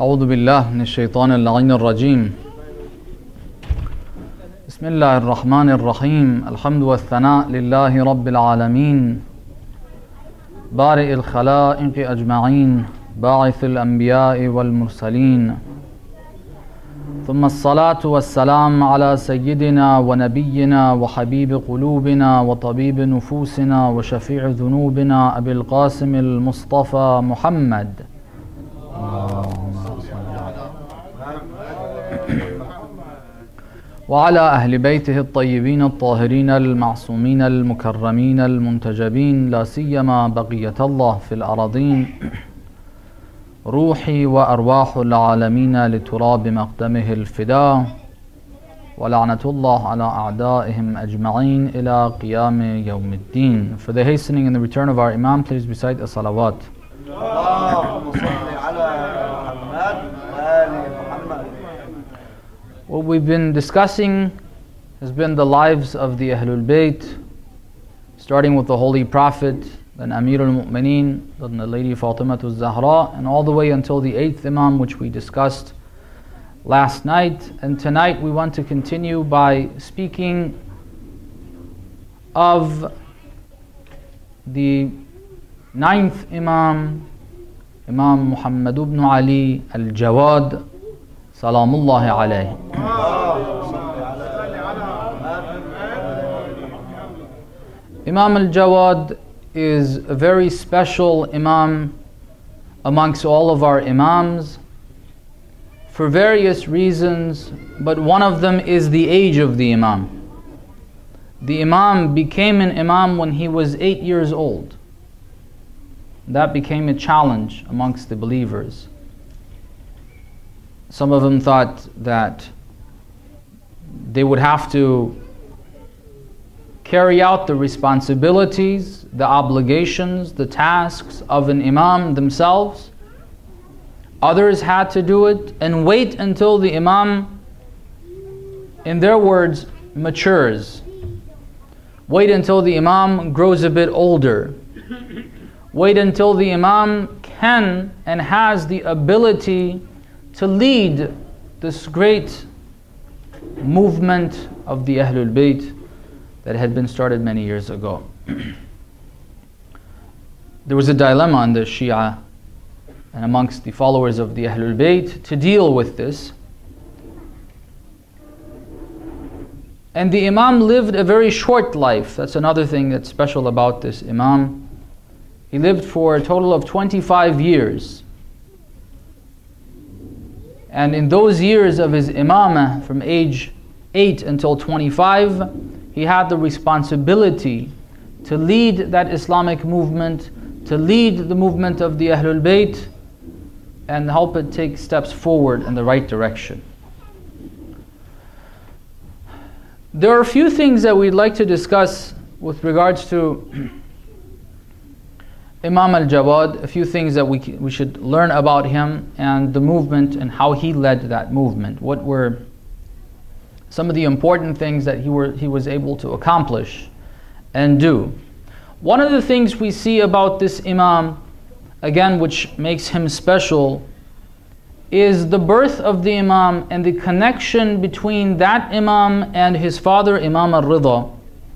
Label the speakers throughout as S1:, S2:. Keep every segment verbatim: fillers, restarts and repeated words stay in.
S1: أعوذ بالله من الشيطان اللعين الرجيم. بسم الله الرحمن الرحيم. الحمد والثناء لله رب العالمين، بارئ الخلائق أجمعين، باعث الأنبياء والمرسلين، ثم الصلاة والسلام على سيدنا ونبينا وحبيب قلوبنا وطبيب نفوسنا وشفيع ذنوبنا أبي القاسم المصطفى محمد وعلى أهل بيته الطيبين الطاهرين المعصومين المكرمين المنتجبين، لا سيما بقية الله في الأراضين، روحي وأرواح العالمين لتراب مقدمه الفداء، ولعنة الله على أعدائهم أجمعين إلى قيام يوم الدين. For the hastening and the return of our Imam, please recite a salawat. What we've been discussing has been the lives of the Ahlul Bayt, starting with the Holy Prophet, then Amir al-Mu'mineen, then the Lady Fatima al-Zahra, and all the way until the eighth Imam, which we discussed last night. And tonight we want to continue by speaking of the ninth Imam, Imam Muhammad ibn Ali al-Jawad, Salamullahi alayhi. Imam al-Jawad is a very special Imam amongst all of our Imams for various reasons, but one of them is the age of the Imam. The Imam became an Imam when he was eight years old. That became a challenge amongst the believers. Some of them thought that they would have to carry out the responsibilities, the obligations, the tasks of an Imam themselves. Others had to do it and wait until the Imam, in their words, matures. Wait until the Imam grows a bit older. Wait until the Imam can and has the ability to lead this great movement of the Ahlul Bayt that had been started many years ago. There was a dilemma in the Shia and amongst the followers of the Ahlul Bayt to deal with this. And the Imam lived a very short life. That's another thing that's special about this Imam. He lived for a total of twenty-five years. And in those years of his Imamah, from age eight until twenty-five, he had the responsibility to lead that Islamic movement, to lead the movement of the Ahlul Bayt, and help it take steps forward in the right direction. There are a few things that we'd like to discuss with regards to Imam al-Jawad, a few things that we we should learn about him and the movement and how he led that movement. What were some of the important things that he were he was able to accomplish and do. One of the things we see about this Imam, again, which makes him special, is the birth of the Imam and the connection between that Imam and his father, Imam al-Ridha.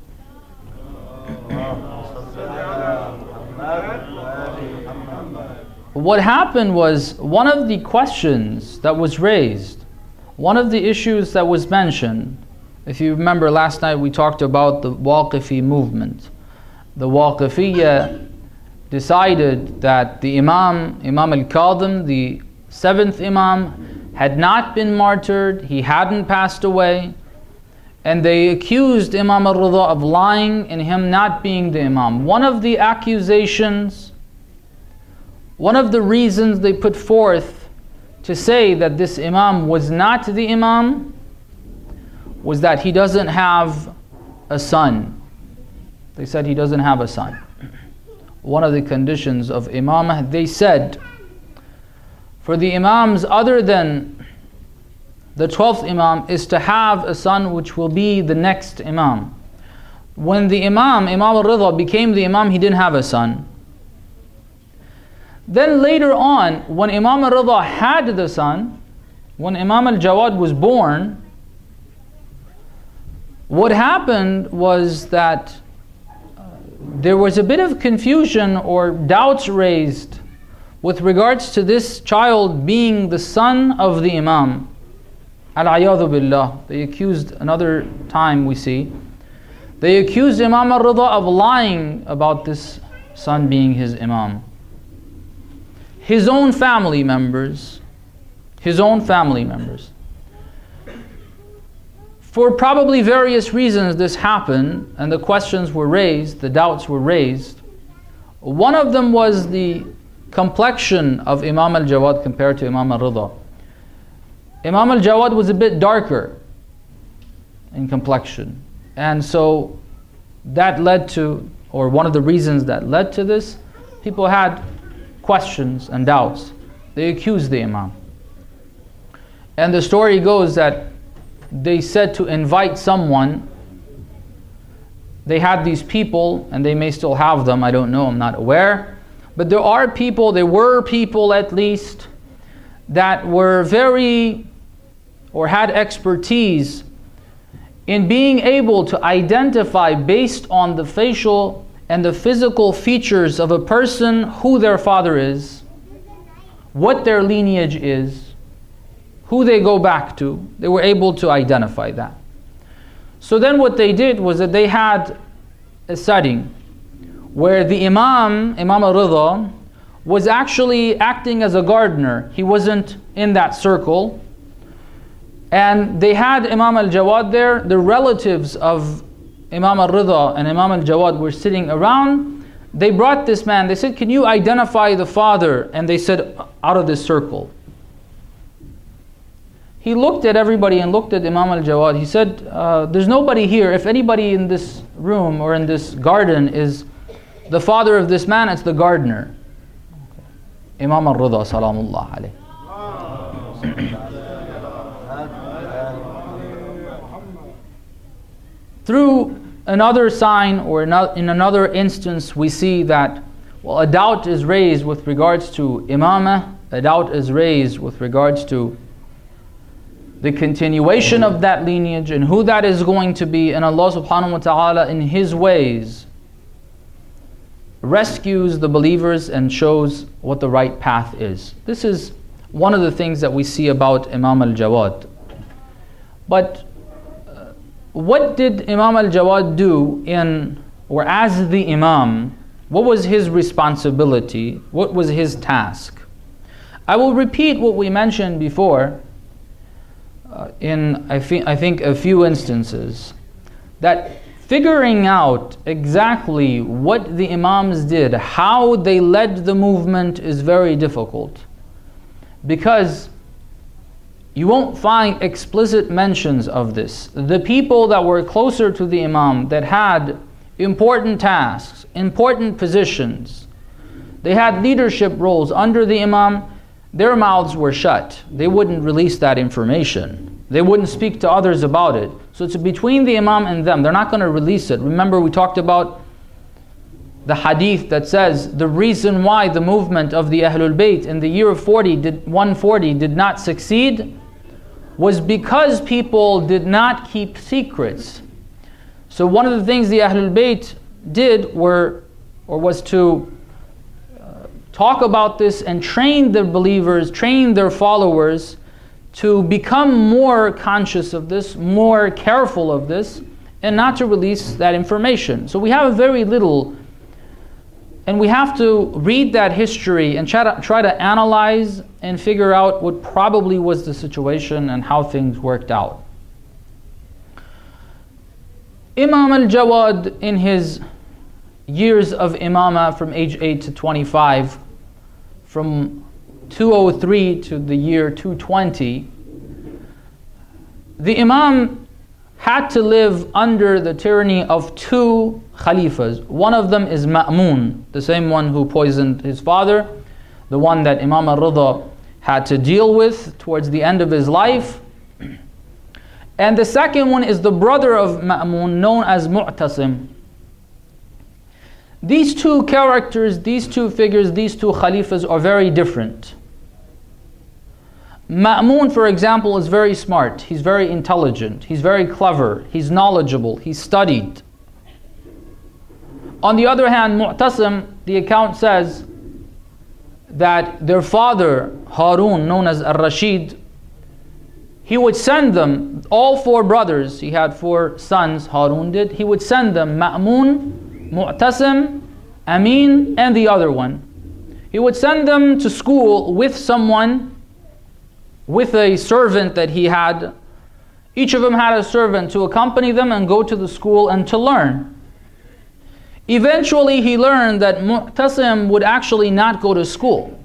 S1: What happened was, one of the questions that was raised, one of the issues that was mentioned, if you remember last night we talked about the Waqifi movement. The Waqifiyya decided that the Imam, Imam al-Kadhim, the seventh Imam, had not been martyred, he hadn't passed away, and they accused Imam al-Ridha of lying and him not being the Imam. One of the accusations, one of the reasons they put forth to say that this Imam was not the Imam was that he doesn't have a son. They said he doesn't have a son. One of the conditions of Imamah, they said, for the Imams other than the twelfth Imam is to have a son which will be the next Imam. When the Imam, Imam al-Ridha, became the Imam, he didn't have a son. Then later on, when Imam al-Rida had the son, when Imam al-Jawad was born, what happened was that uh, there was a bit of confusion or doubts raised with regards to this child being the son of the Imam. Al-Ayadhu billah. They accused, another time we see, they accused Imam al-Rida of lying about this son being his Imam. His own family members, his own family members. For probably various reasons this happened, and the questions were raised, the doubts were raised. One of them was the complexion of Imam al-Jawad compared to Imam al-Rida. Imam al-Jawad was a bit darker in complexion, and so that led to, or one of the reasons that led to this, people had questions and doubts. They accused the Imam. And the story goes that they said to invite someone. They had these people, and they may still have them, I don't know, I'm not aware. But there are people, there were people at least, that were very, or had expertise in being able to identify based on the facial and the physical features of a person who their father is, what their lineage is, who they go back to. They were able to identify that. So then what they did was that they had a setting where the Imam, Imam al-Rida, was actually acting as a gardener. He wasn't in that circle. And they had Imam al-Jawad there. The relatives of Imam al-Rida and Imam al-Jawad were sitting around. They brought this man. They said, can you identify the father? And they said, out of this circle. He looked at everybody and looked at Imam al-Jawad. He said, uh, there's nobody here. If anybody in this room or in this garden is the father of this man, it's the gardener. Imam al-Rida, salamullah alayh. Through another sign, or in another instance, we see that, well, a doubt is raised with regards to imamah, a doubt is raised with regards to the continuation of that lineage and who that is going to be, and Allah subhanahu wa ta'ala in His ways rescues the believers and shows what the right path is. This is one of the things that we see about Imam al-Jawad. But uh, what did Imam al-Jawad do in, or as the Imam, what was his responsibility? What was his task? I will repeat what we mentioned before uh, in I think, I think a few instances, that figuring out exactly what the Imams did, how they led the movement, is very difficult. Because you won't find explicit mentions of this. The people that were closer to the Imam, that had important tasks, important positions, they had leadership roles under the Imam, their mouths were shut. They wouldn't release that information. They wouldn't speak to others about it. So it's between the Imam and them. They're not going to release it. Remember, we talked about the hadith that says the reason why the movement of the Ahlul Bayt in the year of forty did, one forty did not succeed was because people did not keep secrets. So one of the things the Ahlul Bayt did were, or was to uh, talk about this and train the believers, train their followers to become more conscious of this, more careful of this, and not to release that information. So we have very little, and we have to read that history and try to, try to analyze and figure out what probably was the situation and how things worked out. Imam al-Jawad, in his years of imamah from age eight to twenty-five, from two oh three to the year two twenty, the Imam had to live under the tyranny of two Khalifas. One of them is Ma'mun, the same one who poisoned his father, the one that Imam al-Rida had to deal with towards the end of his life. And the second one is the brother of Ma'mun, known as Mu'tasim. These two characters, these two figures, these two Khalifas are very different. Ma'mun, for example, is very smart. He's very intelligent. He's very clever. He's knowledgeable. He's studied. On the other hand, Mu'tasim, the account says that their father, Harun, known as Ar-Rashid, he would send them, all four brothers, he had four sons, Harun did, he would send them Ma'mun, Mu'tasim, Amin, and the other one. He would send them to school with someone, with a servant that he had. Each of them had a servant to accompany them and go to the school and to learn. Eventually he learned that Mu'tasim would actually not go to school.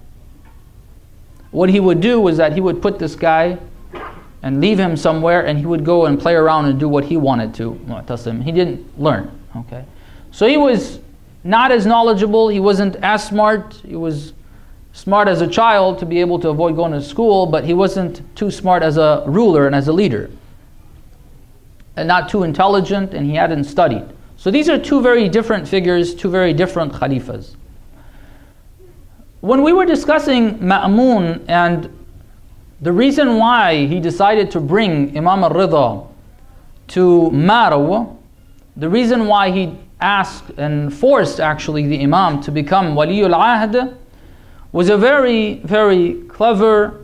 S1: What he would do was that he would put this guy and leave him somewhere, and he would go and play around and do what he wanted to, Mu'tasim. He didn't learn. Okay, so he was not as knowledgeable, he wasn't as smart, he was smart as a child to be able to avoid going to school, but he wasn't too smart as a ruler and as a leader. And not too intelligent, and he hadn't studied. So these are two very different figures, two very different Khalifas. When we were discussing Ma'mun and the reason why he decided to bring Imam al-Rida to Marw, the reason why he asked and forced actually the Imam to become Waliul Ahd, was a very, very clever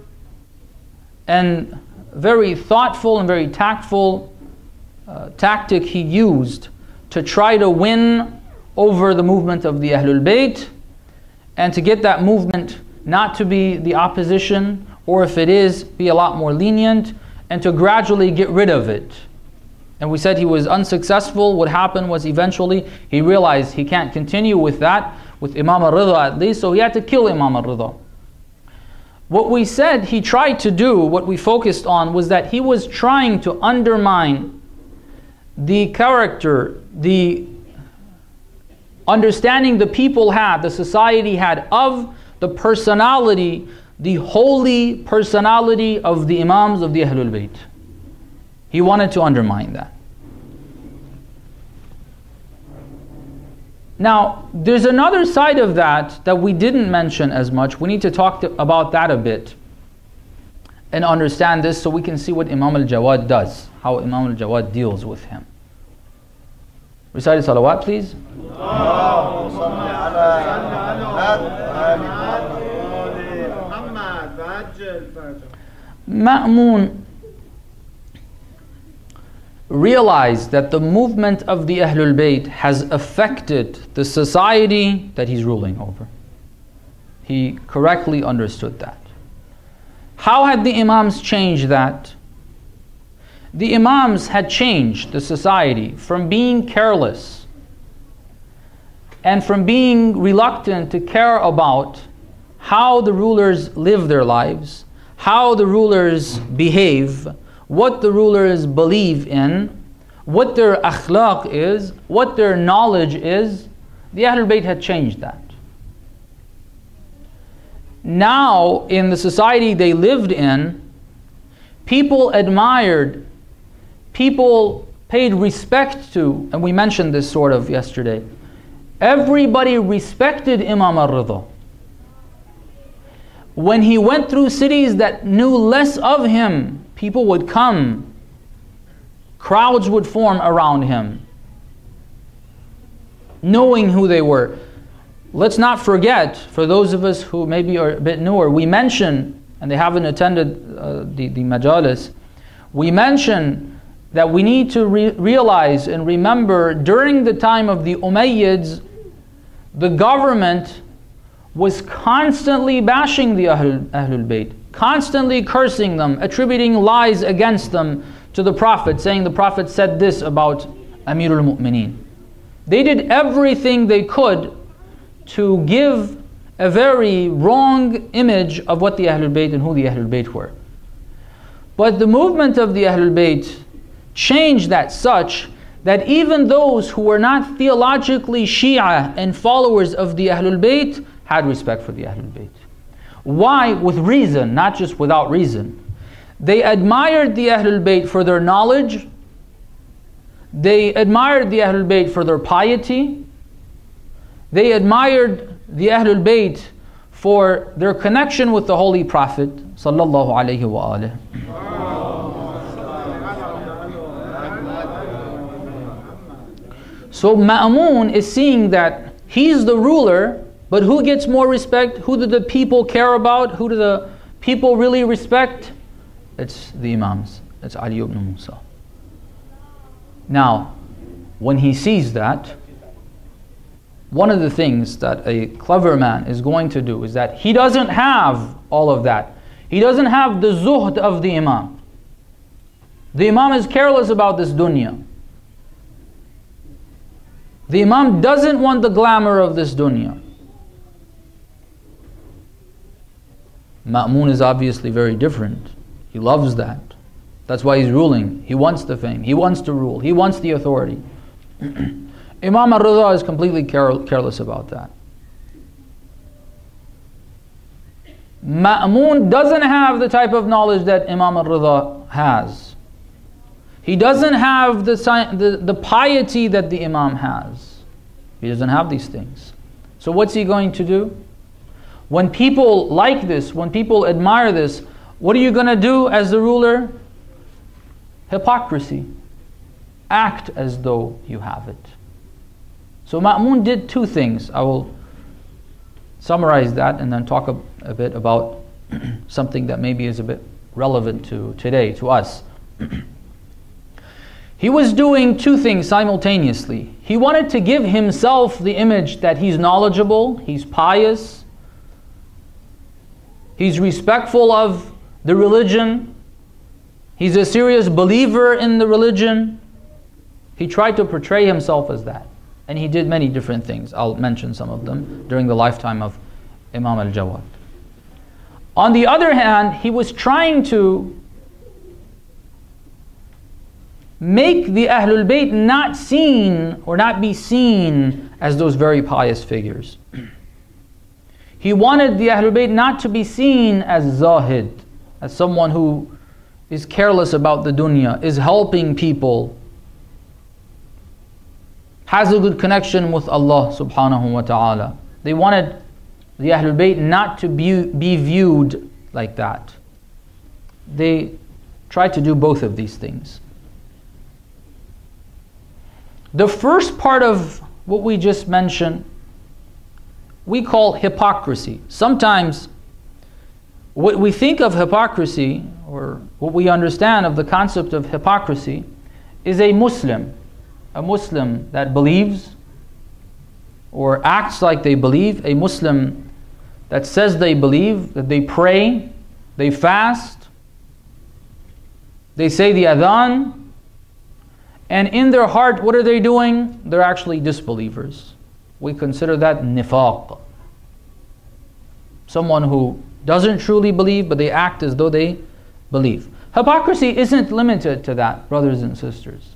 S1: and very thoughtful and very tactful uh, tactic he used to try to win over the movement of the Ahlul Bayt, and to get that movement not to be the opposition, or if it is, be a lot more lenient, and to gradually get rid of it. And we said he was unsuccessful. What happened was eventually he realized he can't continue with that, with Imam al-Rida at least, so he had to kill Imam al-Rida. What we said he tried to do, what we focused on, was that he was trying to undermine the character, the understanding the people had, the society had, of the personality, the holy personality of the Imams of the Ahlul Bayt. He wanted to undermine that. Now, there's another side of that that we didn't mention as much. We need to talk to, about that a bit and understand this so we can see what Imam al-Jawad does, how Imam al-Jawad deals with him. Recite salawat, please. Ma'mun realized that the movement of the Ahlul Bayt has affected the society that he's ruling over. He correctly understood that. How had the Imams changed that? The Imams had changed the society from being careless and from being reluctant to care about how the rulers live their lives, how the rulers behave, what the rulers believe in, what their akhlaq is, what their knowledge is. The Ahlul Bayt had changed that. Now, in the society they lived in, people admired, people paid respect to, and we mentioned this sort of yesterday, everybody respected Imam al-Rida. When he went through cities that knew less of him, people would come, crowds would form around him, knowing who they were. Let's not forget, for those of us who maybe are a bit newer, we mention, and they haven't attended uh, the, the majalis, we mention that we need to re- realize and remember during the time of the Umayyads, the government was constantly bashing the Ahlul, Ahlul Bayt, constantly cursing them, attributing lies against them to the Prophet, saying the Prophet said this about Amirul Mu'mineen. They did everything they could to give a very wrong image of what the Ahlul Bayt and who the Ahlul Bayt were. But the movement of the Ahlul Bayt changed that such that even those who were not theologically Shia and followers of the Ahlul Bayt had respect for the Ahlul Bayt. Why? With reason, not just without reason. They admired the Ahlul Bayt for their knowledge. They admired the Ahlul Bayt for their piety. They admired the Ahlul Bayt for their connection with the Holy Prophet sallallahu alaihi wasallam. So Ma'mun is seeing that he's the ruler, but who gets more respect? Who do the people care about? Who do the people really respect? It's the Imams. It's Ali ibn Musa. Now, when he sees that, one of the things that a clever man is going to do is that he doesn't have all of that. He doesn't have the zuhd of the Imam. The Imam is careless about this dunya. The Imam doesn't want the glamour of this dunya. Ma'mun is obviously very different. He loves that. That's why he's ruling. He wants the fame. He wants to rule. He wants the authority. Imam al-Rida is completely care- careless about that. Ma'mun doesn't have the type of knowledge that Imam al-Rida has. He doesn't have the, the, the piety that the Imam has. He doesn't have these things. So what's he going to do? When people like this, when people admire this, what are you going to do as the ruler? Hypocrisy. Act as though you have it. So Ma'mun did two things. I will summarize that and then talk a, a bit about something that maybe is a bit relevant to today, to us. He was doing two things simultaneously. He wanted to give himself the image that he's knowledgeable, he's pious, he's respectful of the religion, he's a serious believer in the religion. He tried to portray himself as that. And he did many different things. I'll mention some of them during the lifetime of Imam al-Jawad. On the other hand, he was trying to make the Ahlul Bayt not seen or not be seen as those very pious figures. He wanted the Ahlul Bayt not to be seen as Zahid, as someone who is careless about the dunya, is helping people, has a good connection with Allah subhanahu wa ta'ala. They wanted the Ahlul Bayt not to be, be viewed like that. They tried to do both of these things. The first part of what we just mentioned, we call hypocrisy. Sometimes what we think of hypocrisy, or what we understand of the concept of hypocrisy, is a Muslim. A Muslim that believes or acts like they believe, a Muslim that says they believe, that they pray, they fast, they say the adhan, and in their heart, what are they doing? They're actually disbelievers. We consider that nifaq. Someone who doesn't truly believe, but they act as though they believe. Hypocrisy isn't limited to that, brothers and sisters.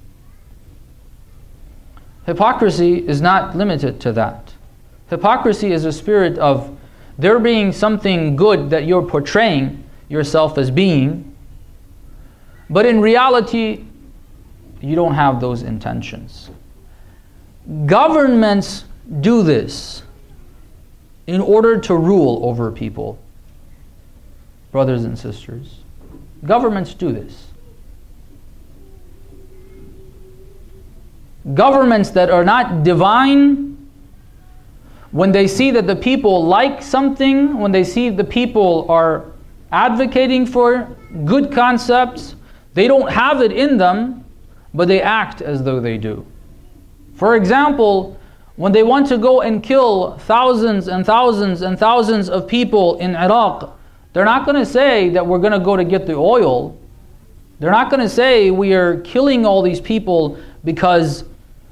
S1: Hypocrisy is not limited to that. Hypocrisy is a spirit of there being something good that you're portraying yourself as being, but in reality, you don't have those intentions. Governments do this in order to rule over people. Brothers and sisters, governments do this. Governments that are not divine, when they see that the people like something, when they see the people are advocating for good concepts, they don't have it in them, but they act as though they do. For example, when they want to go and kill thousands and thousands and thousands of people in Iraq, they're not going to say that we're going to go to get the oil. They're not going to say we are killing all these people because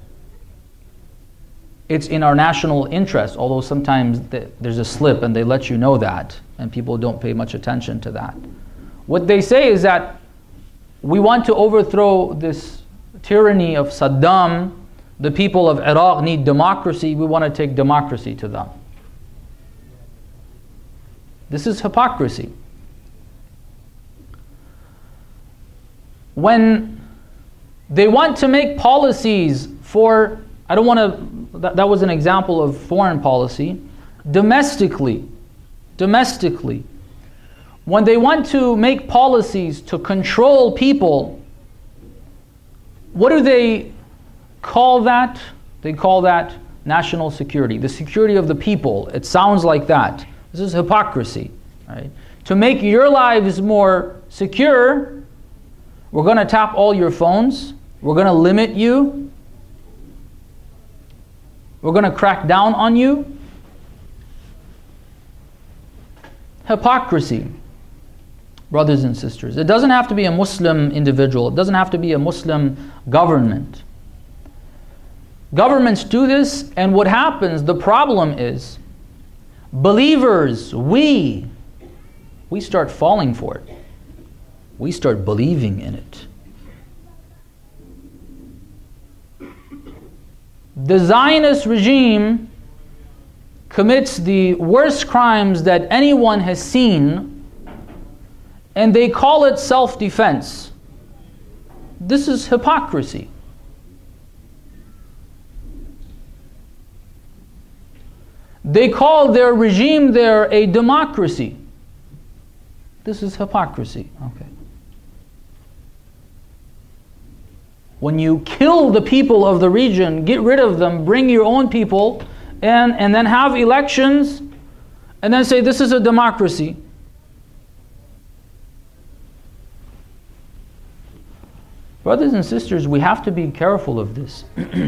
S1: it's in our national interest, although sometimes there's a slip and they let you know that, and people don't pay much attention to that. What they say is that we want to overthrow this tyranny of Saddam. The people of Iraq need democracy. We want to take democracy to them. This is hypocrisy. When they want to make policies for I don't want to, that, that was an example of foreign policy. Domestically, domestically, when they want to make policies to control people, what do they call that? They call that national security, the security of the people. It sounds like that. This is hypocrisy, right? To make your lives more secure, we're going to tap all your phones. We're going to limit you. We're going to crack down on you. Hypocrisy, brothers and sisters. It doesn't have to be a Muslim individual. It doesn't have to be a Muslim government. Governments do this, and what happens, the problem is, believers, we, we start falling for it. We start believing in it. The Zionist regime commits the worst crimes that anyone has seen, and they call it self-defense. This is hypocrisy. They call their regime there a democracy. This is hypocrisy. Okay. When you kill the people of the region, get rid of them, bring your own people, and, and then have elections, and then say this is a democracy. Brothers and sisters, we have to be careful of this.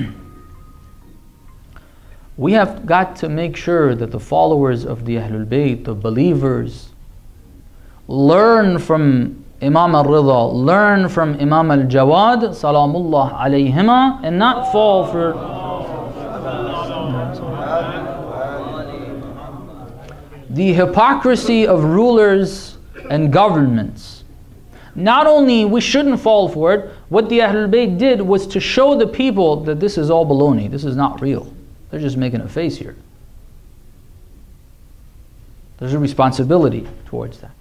S1: We have got to make sure that the followers of the Ahlul Bayt, the believers, learn from Imam al-Ridha, learn from Imam al-Jawad, salamullah alayhima, and not fall for... the hypocrisy of rulers and governments. Not only we shouldn't fall for it, what the Ahlul Bayt did was to show the people that this is all baloney, this is not real. They're just making a face here. There's a responsibility towards that.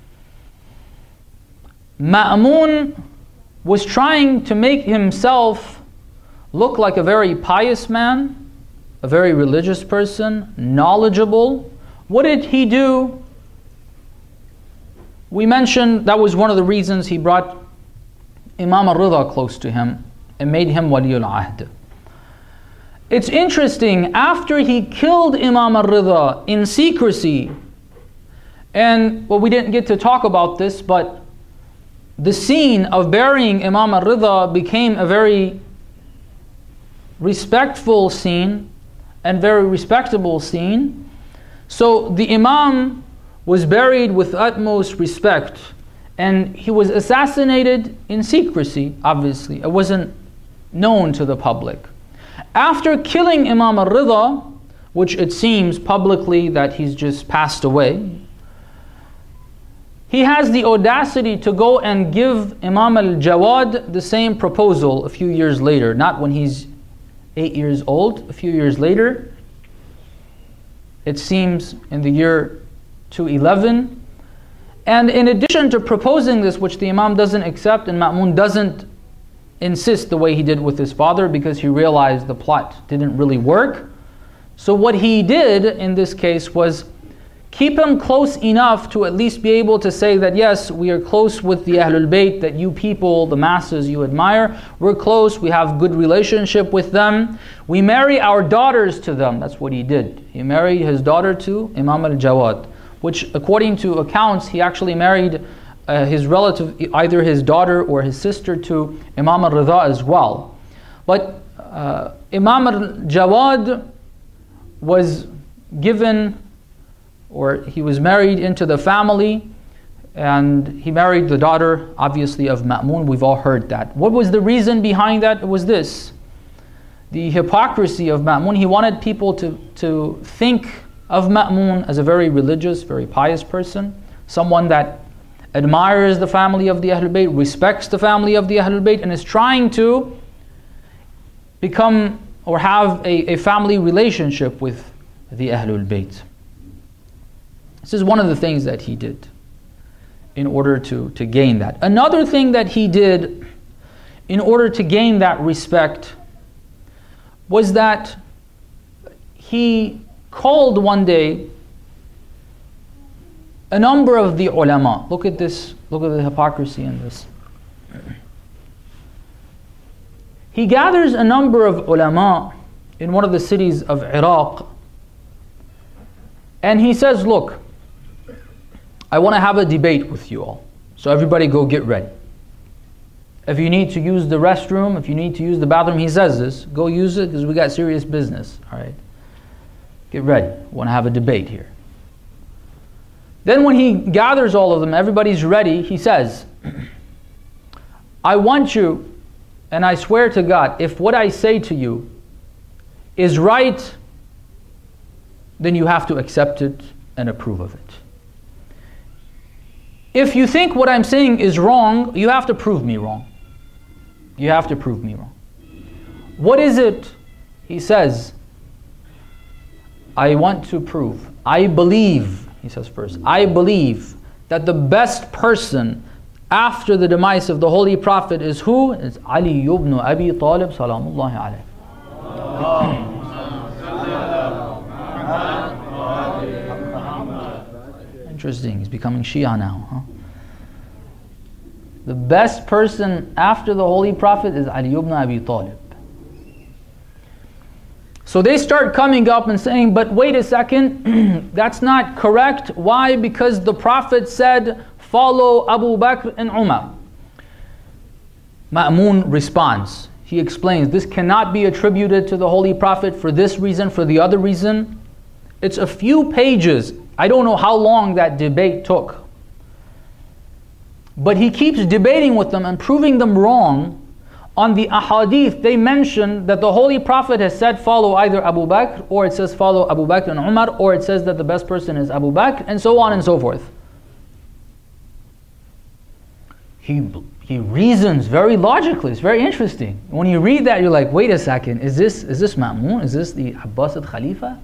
S1: Ma'mun was trying to make himself look like a very pious man, a very religious person, knowledgeable. What did he do? We mentioned that was one of the reasons he brought Imam al-Ridha close to him and made him Waliul Ahd. It's interesting, after he killed Imam al-Ridha in secrecy, and well, we didn't get to talk about this, but the scene of burying Imam al-Ridha became a very respectful scene and very respectable scene. So the Imam was buried with utmost respect, and he was assassinated in secrecy, obviously. It wasn't known to the public. After killing Imam al-Ridha, which it seems publicly that he's just passed away, he has the audacity to go and give Imam al-Jawad the same proposal a few years later, not when he's eight years old, a few years later. It seems in the year two eleven. And in addition to proposing this, which the Imam doesn't accept and Ma'mun doesn't insist the way he did with his father, because he realized the plot didn't really work. So what he did in this case was keep him close enough to at least be able to say that yes, we are close with the Ahlul Bayt, that you people, the masses you admire, we're close, we have good relationship with them. We marry our daughters to them. That's what he did. He married his daughter to Imam al-Jawad, which according to accounts, he actually married uh, his relative, either his daughter or his sister, to Imam al-Ridha as well. But uh, Imam al-Jawad was given, or he was married into the family, and he married the daughter, obviously, of Ma'mun. We've all heard that. What was the reason behind that? It was this: the hypocrisy of Ma'mun. He wanted people to, to think of Ma'mun as a very religious, very pious person, someone that admires the family of the Ahlul Bayt, respects the family of the Ahlul Bayt, and is trying to become or have a, a family relationship with the Ahlul Bayt. This is one of the things that he did in order to, to gain that. Another thing that he did in order to gain that respect was that he called one day a number of the ulama. Look at this, look at the hypocrisy in this. He gathers a number of ulama in one of the cities of Iraq, and he says, look, I want to have a debate with you all. So everybody go get ready. If you need to use the restroom, if you need to use the bathroom, he says this, go use it because we got serious business, all right? Get ready, we want to have a debate here. Then when he gathers all of them, everybody's ready, he says, I want you, and I swear to God, if what I say to you is right, then you have to accept it and approve of it. If you think what I'm saying is wrong, you have to prove me wrong. You have to prove me wrong. What is it? He says, I want to prove, I believe, he says first, I believe that the best person after the demise of the Holy Prophet is who? It's Ali ibn Abi Talib salamullahi alayhi. Interesting, he's becoming Shia now, huh? The best person after the Holy Prophet is Ali ibn Abi Talib. So they start coming up and saying, but wait a second, that's not correct. Why? Because the Prophet said, follow Abu Bakr and Umar. Ma'mun responds. He explains, this cannot be attributed to the Holy Prophet for this reason, for the other reason. It's a few pages. I don't know how long that debate took. But he keeps debating with them and proving them wrong. On the ahadith, they mention that the Holy Prophet has said follow either Abu Bakr, or it says follow Abu Bakr and Umar, or it says that the best person is Abu Bakr, and so on and so forth. He, he reasons very logically. It's very interesting. When you read that, you're like, wait a second, is this is this Ma'mun? Is this the Abbasid Khalifa?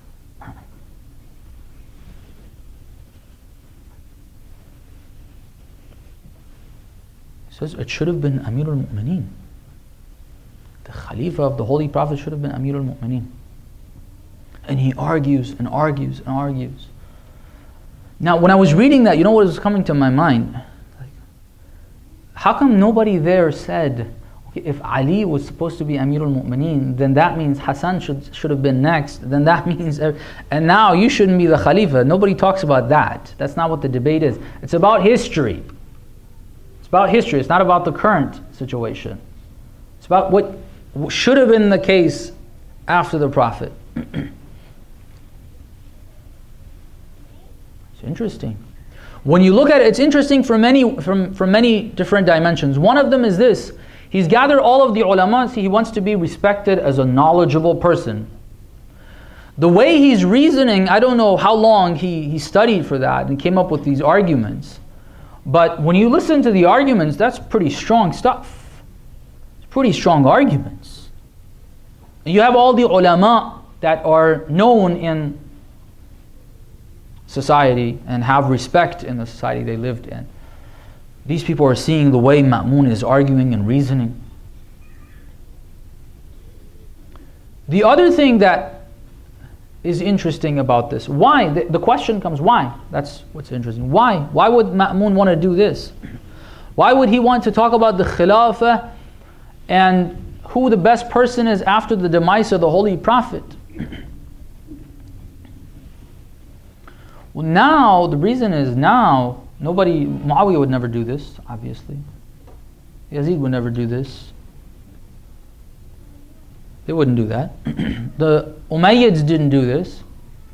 S1: He says it should have been Amir al-Mu'mineen. The Khalifa of the Holy Prophet should have been Amir al-Mu'mineen. And he argues and argues and argues. Now, when I was reading that, you know what was coming to my mind? Like, how come nobody there said, okay, if Ali was supposed to be Amir al-Mu'mineen, then that means Hassan should, should have been next, then that means, and now you shouldn't be the Khalifa. Nobody talks about that. That's not what the debate is. It's about history. It's about history. It's not about the current situation. It's about what should have been the case after the Prophet. It's interesting. When you look at it, it's interesting from many, from, from many different dimensions. One of them is this. He's gathered all of the ulama. See, he wants to be respected as a knowledgeable person. The way he's reasoning, I don't know how long he, he studied for that and came up with these arguments. But when you listen to the arguments, that's pretty strong stuff. It's pretty strong arguments. And you have all the ulama that are known in society and have respect in the society they lived in. These people are seeing the way Ma'mun is arguing and reasoning. The other thing that is interesting about this, why? The, the question comes, why? That's what's interesting. Why? Why would Ma'mun want to do this? Why would he want to talk about the Khilafah and who the best person is after the demise of the Holy Prophet? Well, now, the reason is now, nobody, Muawiyah would never do this, obviously. Yazid would never do this. They wouldn't do that. The Umayyads didn't do this.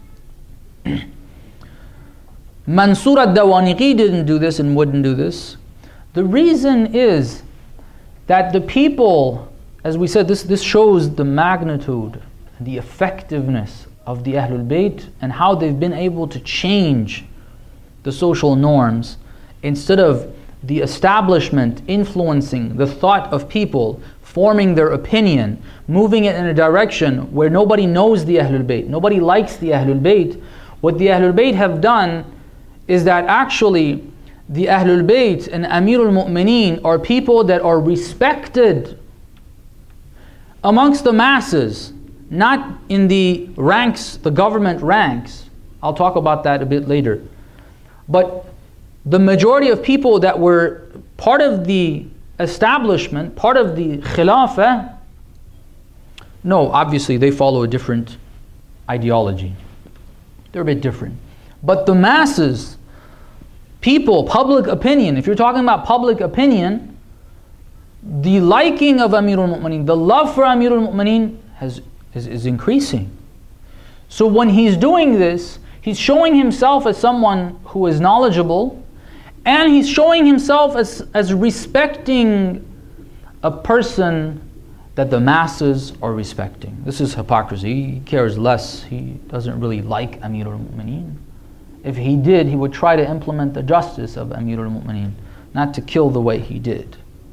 S1: Mansur ad-Dawaniqi didn't do this and wouldn't do this. The reason is that the people, as we said, this, this shows the magnitude, the effectiveness of the Ahlul Bayt and how they've been able to change the social norms. Instead of the establishment influencing the thought of people, forming their opinion, moving it in a direction where nobody knows the Ahlul Bayt, nobody likes the Ahlul Bayt, what the Ahlul Bayt have done is that actually the Ahlul Bayt and Amirul Mu'mineen are people that are respected amongst the masses, not in the ranks, the government ranks. I'll talk about that a bit later. But the majority of people that were part of the establishment, part of the khilafah, no, obviously they follow a different ideology. They're a bit different. But the masses, people, public opinion, if you're talking about public opinion, the liking of Amirul Mu'mineen, the love for Amirul Mu'mineen has, is, is increasing. So when he's doing this, he's showing himself as someone who is knowledgeable, and he's showing himself as, as respecting a person that the masses are respecting. This is hypocrisy. He cares less. He doesn't really like Amirul Mu'mineen. If he did, he would try to implement the justice of Amirul Mu'mineen, not to kill the way he did.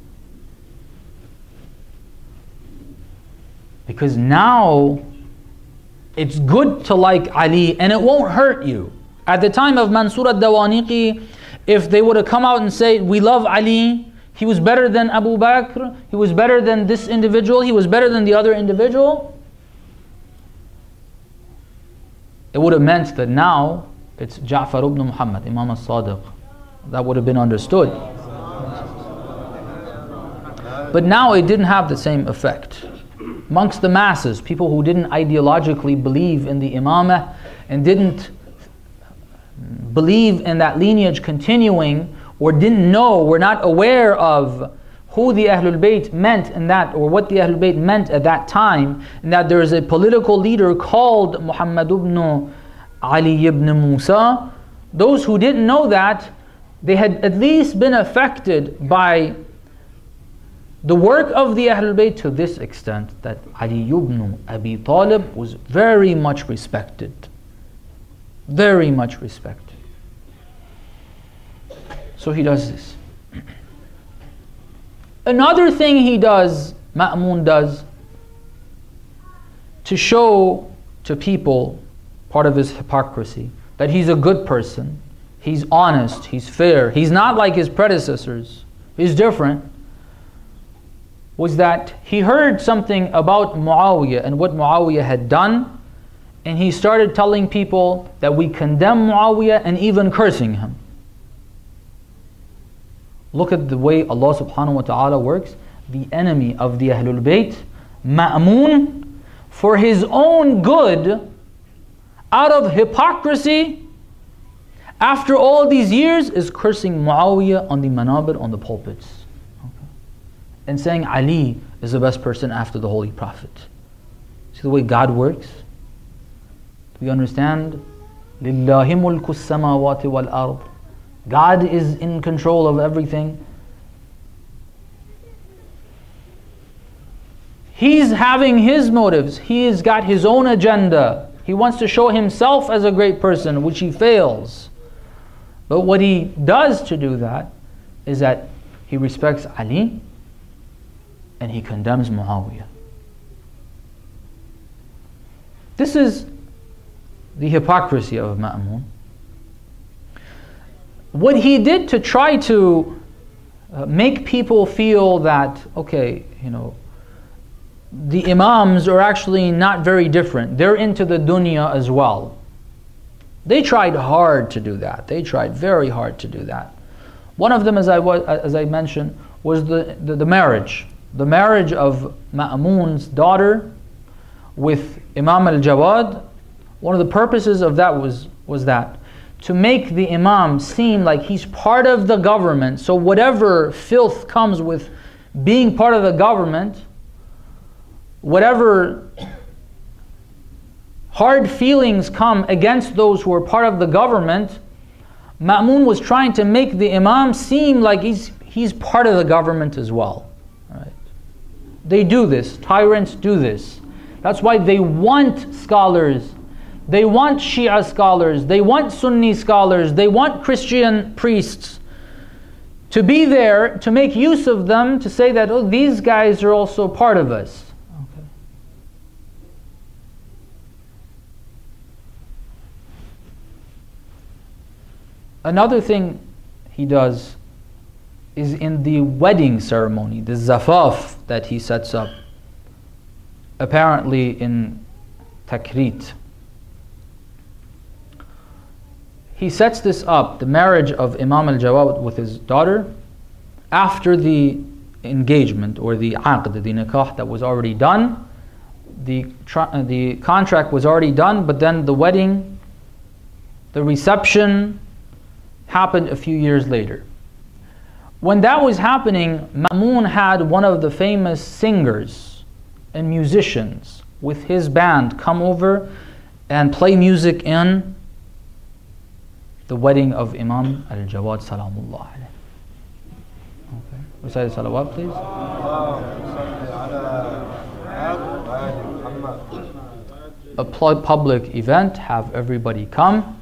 S1: Because now it's good to like Ali and it won't hurt you. At the time of Mansur al-Dawaniqi, if they would have come out and say, we love Ali, he was better than Abu Bakr, he was better than this individual, he was better than the other individual, it would have meant that now it's Ja'far ibn Muhammad, Imam al-Sadiq. That would have been understood. But now it didn't have the same effect. Amongst the masses, people who didn't ideologically believe in the imamah and didn't believe in that lineage continuing, or didn't know, were not aware of who the Ahlul Bayt meant in that, or what the Ahlul Bayt meant at that time, and that there is a political leader called Muhammad ibn Ali ibn Musa. Those who didn't know that, they had at least been affected by the work of the Ahlul Bayt to this extent, that Ali ibn Abi Talib was very much respected. Very much respected. So he does this. Another thing he does, Ma'mun does, to show to people, part of his hypocrisy, that he's a good person, he's honest, he's fair, he's not like his predecessors, he's different, was that he heard something about Muawiyah and what Muawiyah had done, and he started telling people that we condemn Muawiyah and even cursing him. Look at the way Allah subhanahu wa ta'ala works. The enemy of the Ahlul Bayt, Ma'mun, for his own good, out of hypocrisy, after all these years, is cursing Muawiyah on the manabir, on the pulpits. Okay. And saying Ali is the best person after the Holy Prophet. See the way God works? Do you understand? لِلَّهِ مُلْكُ السَّمَاوَاتِ وَالْأَرْضِ. God is in control of everything. He's having his motives. He has got his own agenda. He wants to show himself as a great person, which he fails. But what he does to do that is that he respects Ali and he condemns Muawiyah. This is the hypocrisy of Ma'mun. What he did to try to uh, make people feel that, okay, you know, the Imams are actually not very different. They're into the dunya as well. They tried hard to do that. They tried very hard to do that. One of them, as I was, as I mentioned, was the, the, the marriage. The marriage of Ma'mun's daughter with Imam al-Jawad. One of the purposes of that was, was that. To make the Imam seem like he's part of the government. So whatever filth comes with being part of the government, whatever hard feelings come against those who are part of the government, Ma'mun was trying to make the Imam seem like he's he's part of the government as well. Right? They do this. Tyrants do this. That's why they want scholars. They want Shia scholars. They want Sunni scholars. They want Christian priests to be there, to make use of them, to say that, oh, these guys are also part of us. Okay. Another thing he does is in the wedding ceremony, the zafaf that he sets up. apparently in Takrit. He sets this up, the marriage of Imam al-Jawad with his daughter, after the engagement or the aqd, the nikah that was already done. The, the contract was already done, but then the wedding, the reception happened a few years later. When that was happening, Ma'mun had one of the famous singers and musicians with his band come over and play music in the wedding of Imam al-Jawad Salamullah alayhi. Okay. Recite the salawat, please. A public event, have everybody come.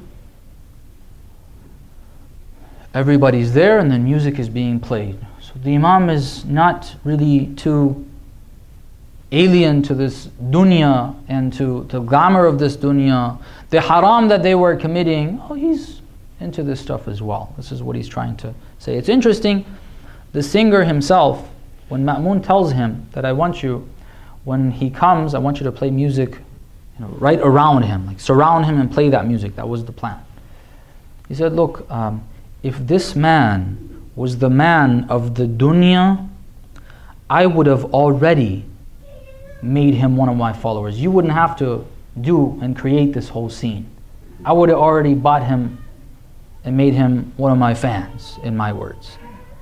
S1: Everybody's there and then music is being played. So the Imam is not really too alien to this dunya and to the glamour of this dunya. The haram that they were committing, oh, he's into this stuff as well. This is what he's trying to say. It's interesting, the singer himself, when Ma'mun tells him that I want you, when he comes, I want you to play music, you know, right around him, like surround him and play that music. That was the plan. He said, look, um, if this man was the man of the dunya, I would have already made him one of my followers. You wouldn't have to do and create this whole scene. I would have already bought him and made him one of my fans, in my words.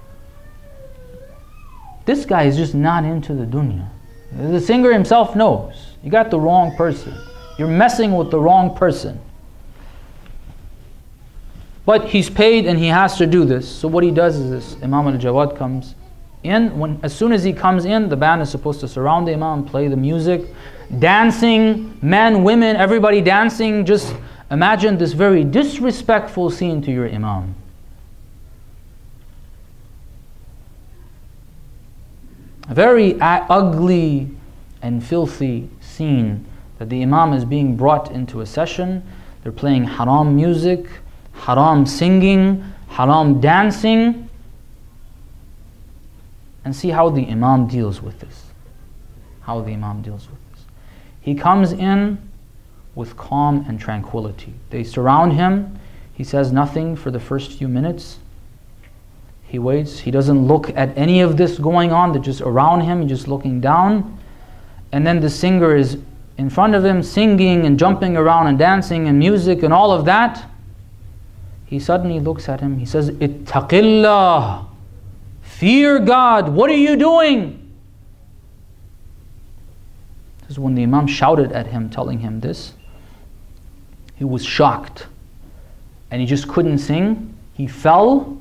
S1: This guy is just not into the dunya. The singer himself knows. You got the wrong person. You're messing with the wrong person. But he's paid and he has to do this. So what he does is this. Imam al-Jawad comes in. When, as soon as he comes in, the band is supposed to surround the Imam, play the music. Dancing, men, women, everybody dancing. Just imagine this very disrespectful scene to your Imam. A very ugly and filthy scene that the Imam is being brought into a session. They're playing haram music, haram singing, haram dancing. And see how the Imam deals with this. How the Imam deals with this. He comes in with calm and tranquility. They surround him. He says nothing for the first few minutes. He waits. He doesn't look at any of this going on. They're just around him. He's just looking down. And then the singer is in front of him, singing and jumping around and dancing and music and all of that. He suddenly looks at him. He says, Ittaqillah. Fear God. What are you doing? This is when the Imam shouted at him, telling him this. He was shocked. And he just couldn't sing. He fell.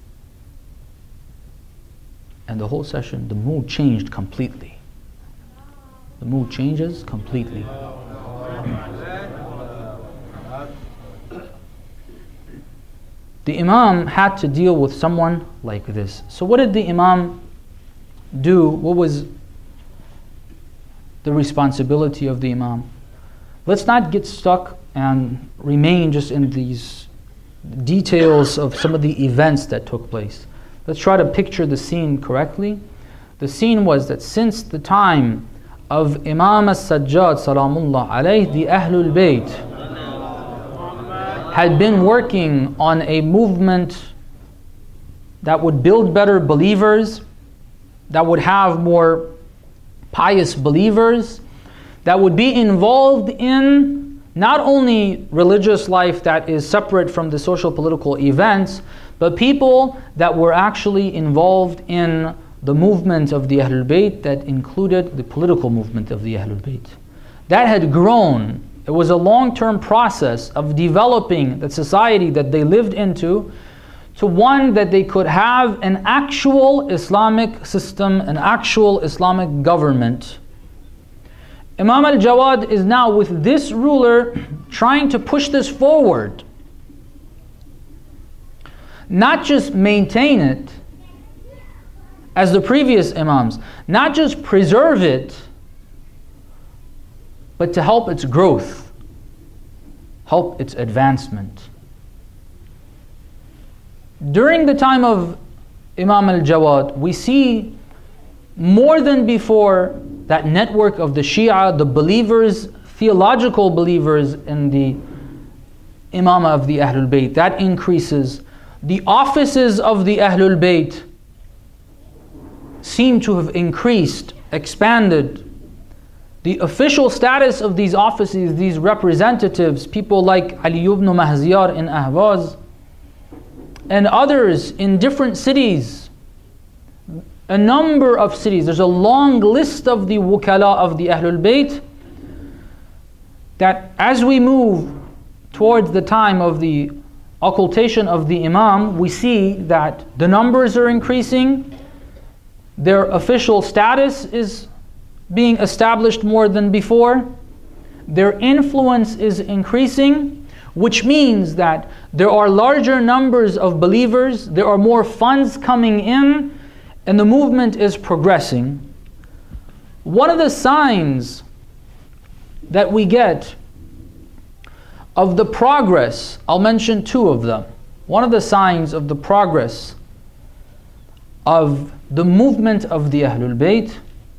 S1: And the whole session, the mood changed completely. The mood changes completely. The Imam had to deal with someone like this. So what did the Imam do? What was the responsibility of the Imam? Let's not get stuck and remain just in these details of some of the events that took place. Let's try to picture the scene correctly. The scene was that since the time of Imam al-Sajjad Salamullah alayhi, the Ahlul Bayt had been working on a movement that would build better believers, that would have more pious believers, that would be involved in not only religious life that is separate from the social political events, but people that were actually involved in the movement of the Ahlul Bayt that included the political movement of the Ahlul Bayt. That had grown. It was a long-term process of developing the society that they lived into to one that they could have an actual Islamic system, an actual Islamic government. Imam al-Jawad is now with this ruler trying to push this forward. Not just maintain it as the previous Imams, not just preserve it, but to help its growth, help its advancement. During the time of Imam al-Jawad, we see more than before that network of the Shia, the believers, theological believers in the Imamah of the Ahlul Bayt, that increases. The offices of the Ahlul Bayt seem to have increased, expanded. The official status of these offices, these representatives, people like Ali ibn Mahziyar in Ahvaz, and others in different cities, a number of cities. There's a long list of the wukala of the Ahlul Bayt, that as we move towards the time of the occultation of the Imam, we see that the numbers are increasing, their official status is being established more than before, their influence is increasing, which means that there are larger numbers of believers, there are more funds coming in, and the movement is progressing. One of the signs that we get of the progress, I'll mention two of them. One of the signs of the progress of the movement of the Ahlul Bayt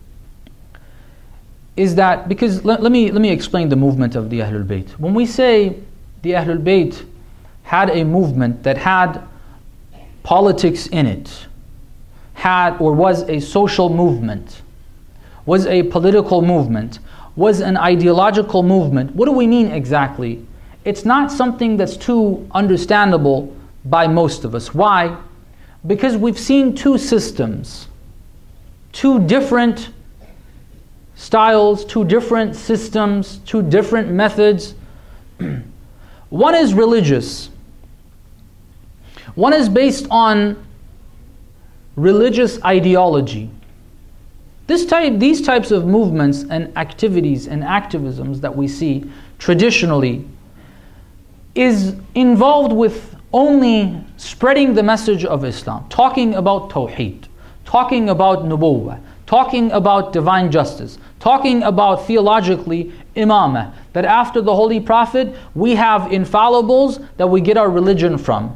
S1: is that, because let, let me let me explain the movement of the Ahlul Bayt. When we say the Ahlul Bayt had a movement that had politics in it, had or was a social movement, was a political movement, was an ideological movement, what do we mean exactly? It's not something that's too understandable by most of us. Why? Because we've seen two systems, two different styles, two different systems, two different methods. One is religious. One is based on religious ideology. This type, these types of movements and activities and activisms that we see traditionally is involved with only spreading the message of Islam, talking about Tawheed, talking about Nubuwwah, talking about divine justice, talking about theologically Imamah, that after the Holy Prophet we have infallibles that we get our religion from.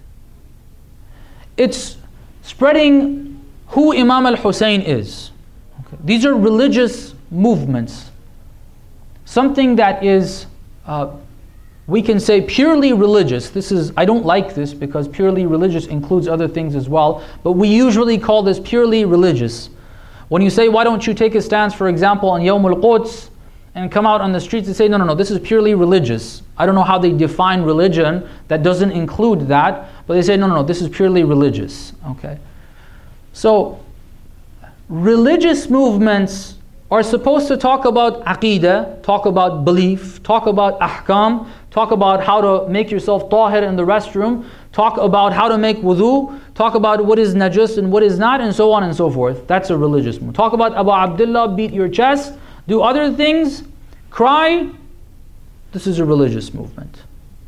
S1: It's spreading who Imam al-Hussein is. Okay. These are religious movements. Something that is, uh, we can say purely religious. This is, I don't like this because purely religious includes other things as well, but we usually call this purely religious. When you say, why don't you take a stance, for example, on Yawm al-Quds, and come out on the streets and say, no, no, no, this is purely religious. I don't know how they define religion that doesn't include that, but they say, no, no, no, this is purely religious. Okay. So, religious movements are supposed to talk about aqeedah, talk about belief, talk about ahkam, talk about how to make yourself tahir in the restroom, talk about how to make wudu, talk about what is najis and what is not, and so on and so forth. That's a religious movement. Talk about Abu Abdullah, beat your chest, do other things, cry. This is a religious movement.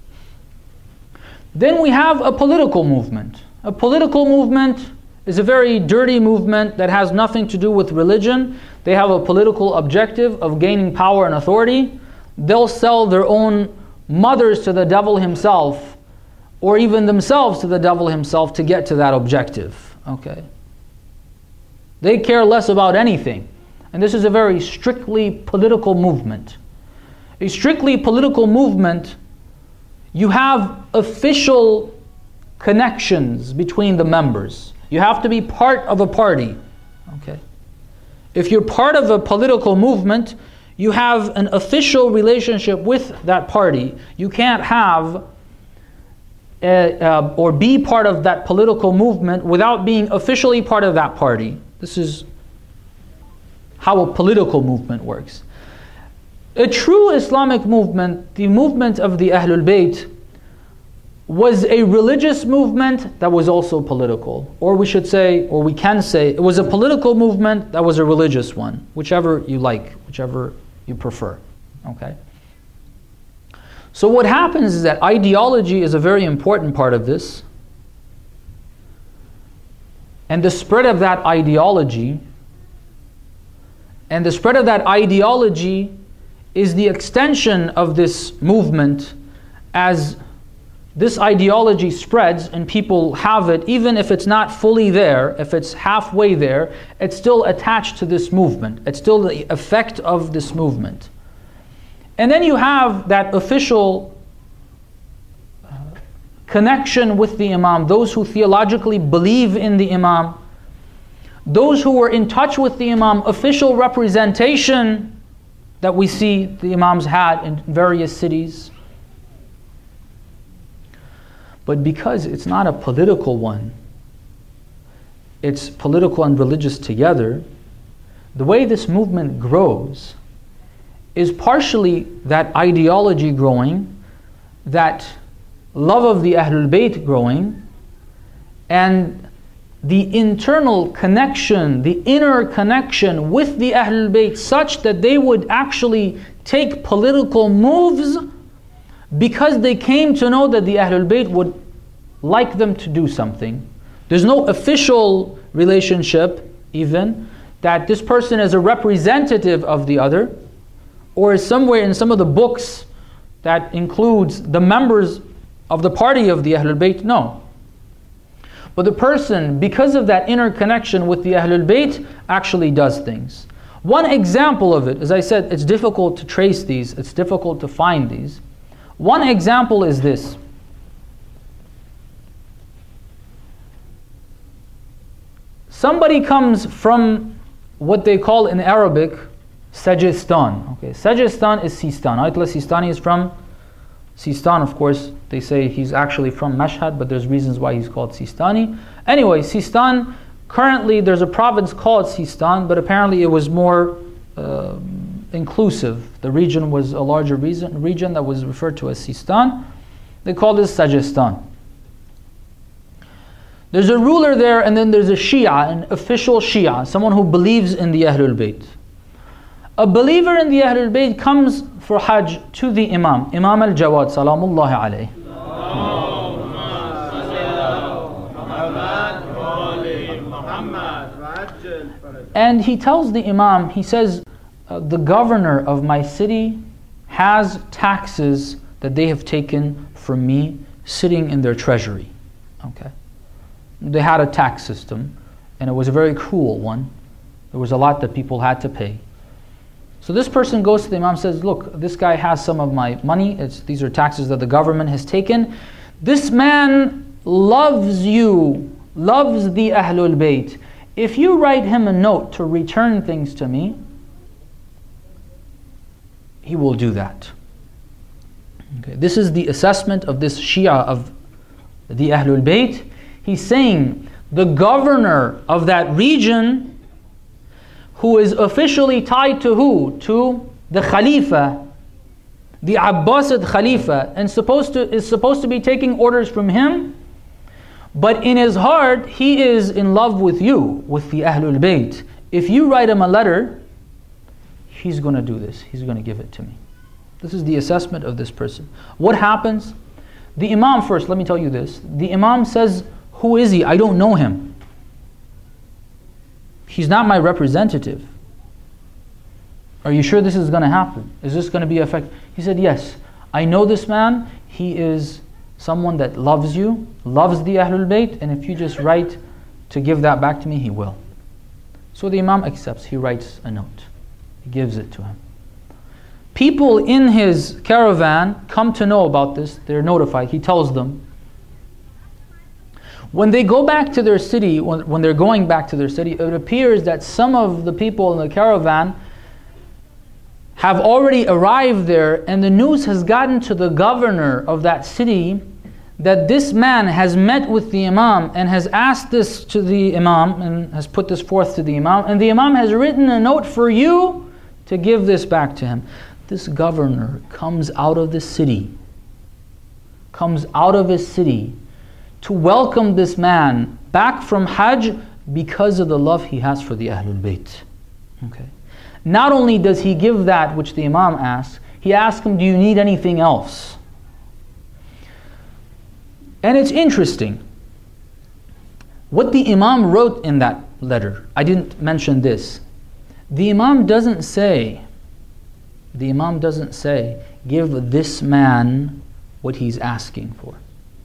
S1: Then we have a political movement. A political movement is a very dirty movement that has nothing to do with religion. They have a political objective of gaining power and authority. They'll sell their own mothers to the devil himself, or even themselves to the devil himself to get to that objective. Okay. They care less about anything. And this is a very strictly political movement. A strictly political movement, you have official connections between the members. You have to be part of a party. Okay. If you're part of a political movement, you have an official relationship with that party. You can't have a, uh, or be part of that political movement without being officially part of that party. This is how a political movement works. A true Islamic movement, the movement of the Ahlul Bayt, was a religious movement that was also political. Or we should say, or we can say, it was a political movement that was a religious one. Whichever you like, whichever you prefer. Okay? So what happens is that ideology is a very important part of this. And the spread of that ideology, and the spread of that ideology is the extension of this movement as this ideology spreads and people have it, even if it's not fully there, if it's halfway there, it's still attached to this movement. It's still the effect of this movement. And then you have that official uh, connection with the Imam, those who theologically believe in the Imam, those who were in touch with the Imam, official representation that we see the Imams had in various cities. But because it's not a political one, it's political and religious together, the way this movement grows is partially that ideology growing, that love of the Ahlul Bayt growing, and the internal connection, the inner connection with the Ahlul Bayt such that they would actually take political moves because they came to know that the Ahlul Bayt would like them to do something. There's no official relationship even that this person is a representative of the other, or is somewhere in some of the books that includes the members of the party of the Ahlul Bayt. No. But the person, because of that inner connection with the Ahlul Bayt, actually does things. One example of it, as I said, it's difficult to trace these, it's difficult to find these. One example is this. Somebody comes from what they call in Arabic Sajistan. Okay, Sajistan is Sistan. Ayatollah Sistani is from Sistan, of course. They say he's actually from Mashhad, but there's reasons why he's called Sistani. Anyway, Sistan, currently there's a province called Sistan, but apparently it was more uh, inclusive. The region was a larger region, region that was referred to as Sistan. They called it Sajistan. There's a ruler there, and then there's a Shia, an official Shia, someone who believes in the Ahlul Bayt. A believer in the Ahlul Bayt comes for Hajj to the Imam, Imam al-Jawad, salamullahi alayhi. And he tells the Imam, he says, uh, the governor of my city has taxes that they have taken from me sitting in their treasury. Okay. They had a tax system, and it was a very cruel one. There was a lot that people had to pay. So this person goes to the Imam and says, look, this guy has some of my money. It's, these are taxes that the government has taken. This man loves you, loves the Ahlul Bayt. If you write him a note to return things to me, he will do that. Okay. This is the assessment of this Shia of the Ahlul Bayt. He's saying the governor of that region, who is officially tied to who? To the Khalifa, the Abbasid Khalifa, and supposed to is supposed to be taking orders from him, but in his heart he is in love with you, with the Ahlul Bayt. If you write him a letter, he's going to do this. He's going to give it to me. This is the assessment of this person. What happens? The Imam first, let me tell you this. The Imam says, who is he? I don't know him. He's not my representative. Are you sure this is going to happen? Is this going to be effective? He said, yes. I know this man. He is someone that loves you, loves the Ahlul Bayt, and if you just write to give that back to me, he will. So the Imam accepts. He writes a note. He gives it to him. People in his caravan come to know about this. They're notified. He tells them. When they go back to their city, when, when they're going back to their city, it appears that some of the people in the caravan have already arrived there, and the news has gotten to the governor of that city that this man has met with the Imam and has asked this to the Imam and has put this forth to the Imam, and the Imam has written a note for you to give this back to him. This governor comes out of the city, comes out of his city to welcome this man back from Hajj because of the love he has for the Ahlul Bayt. Okay. Not only does he give that which the Imam asks, he asks him, do you need anything else? And it's interesting. What the Imam wrote in that letter, I didn't mention this. The Imam doesn't say, the Imam doesn't say, give this man what he's asking for.